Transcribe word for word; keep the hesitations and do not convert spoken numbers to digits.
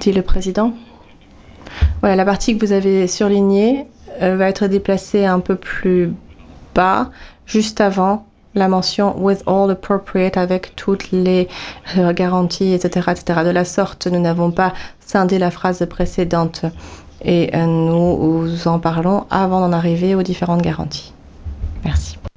dit le président. Voilà, la partie que vous avez surlignée euh, va être déplacée un peu plus bas, juste avant la mention with all appropriate, avec toutes les euh, garanties, et cetera, et cetera. De la sorte, nous n'avons pas scindé la phrase précédente et euh, nous en parlons avant d'en arriver aux différentes garanties. Merci.